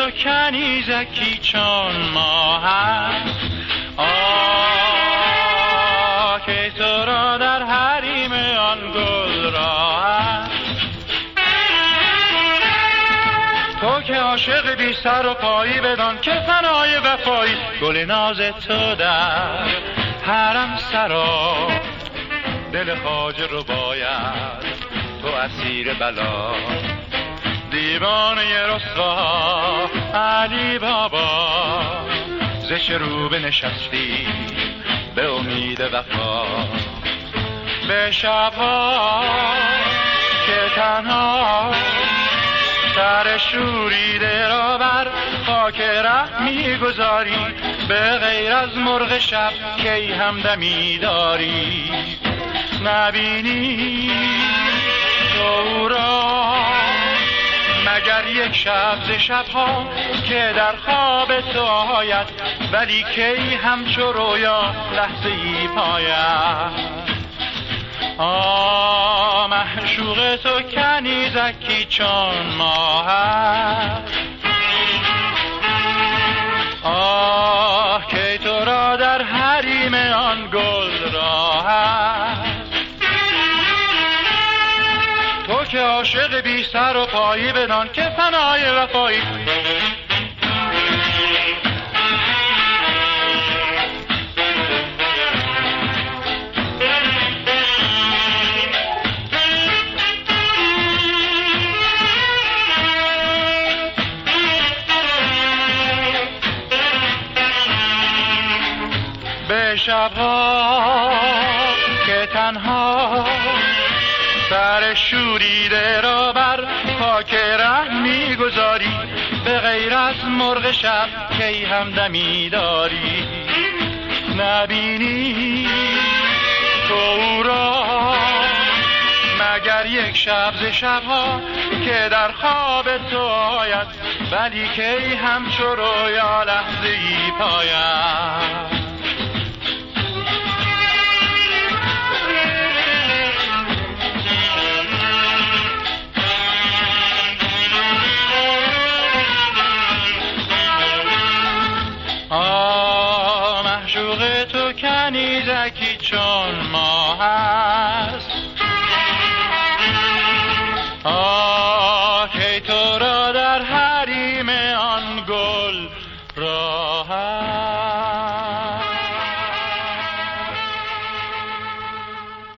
تو کنیزکی چون ماه است. که تو را در حریم آن گل را است. تو که عاشق بی سر و پایی بدان که فنای وفایی. گل ناز تو در حرم سرا دل خواجه رو باید. تو اسیر بلا دیوانه رسوا علی بابا. ز شروب نشستی به امید وفا. به شبها که تنها سر شوریده را بر خاک ره میگذاری. به غیر از مرغ شب کی همدمی داری. نبینی تو را مگر یک شب ز شبها که در خواب تو آید. ولی کی همچو رویا لحظه ای پاید. معشوق تو کنیزکی چون ماه است. که تو را در حریم آن گل را است. تو که عاشق بی سر و پایی بدان که فنای وفایی. به شبها که تنها سر شوریده را بر خاک ره میگذاری. به غیر از مرغ شب کی همدمی داری. نبینی تو را مگر یک شب ز شبها که در خواب تو آید. ولی کی همچو رویا لحظه ای پاید. معشوق تو کنیزکی چون ماه است.